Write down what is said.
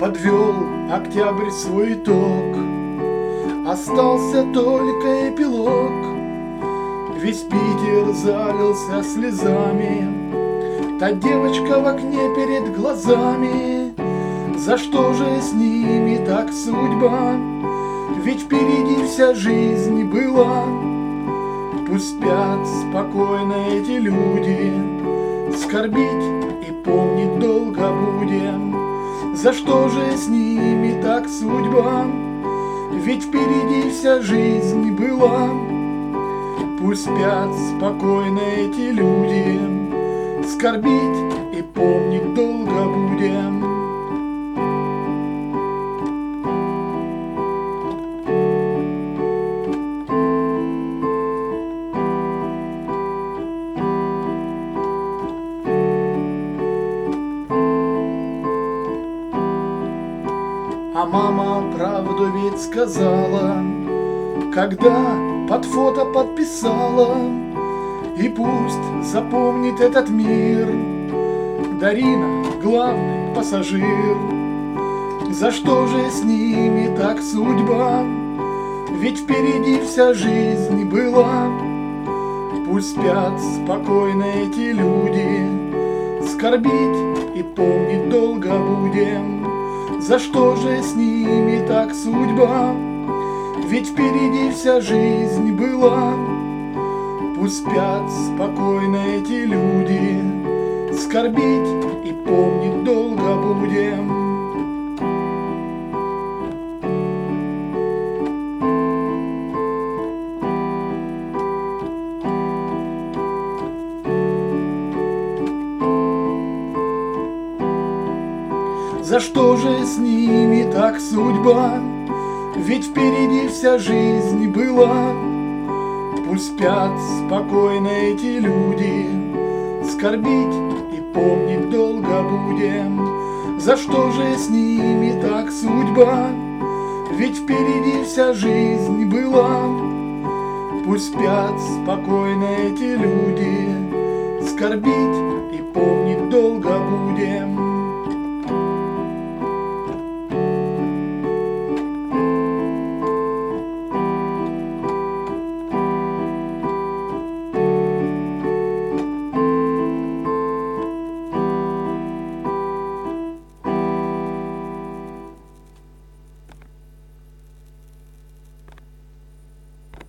Подвел октябрь свой итог, остался только эпилог. Весь Питер залился слезами, та девочка в окне перед глазами. За что же с ними так судьба? Ведь впереди вся жизнь была. Пусть спят спокойно эти люди, скорбить и помнить долго будем. За что же с ними так судьба? Ведь впереди вся жизнь была. Пусть спят спокойно эти люди, скорбить и помнить долго будем. А мама правду ведь сказала, когда под фото подписала. И пусть запомнит этот мир Дарина, главный пассажир. За что же с ними так судьба? Ведь впереди вся жизнь была. Пусть спят спокойно эти люди, скорбить и помнить долго будем. За что же с ними так судьба? Ведь впереди вся жизнь была. Пусть спят спокойно эти люди, скорбить и помнить долго будем. За что же с ними так судьба? Ведь впереди вся жизнь была. Пусть спят спокойно эти люди, скорбить и помнить долго будем. За что же с ними так судьба? Ведь впереди вся жизнь была. Пусть спят спокойно эти люди, скорбить и помнить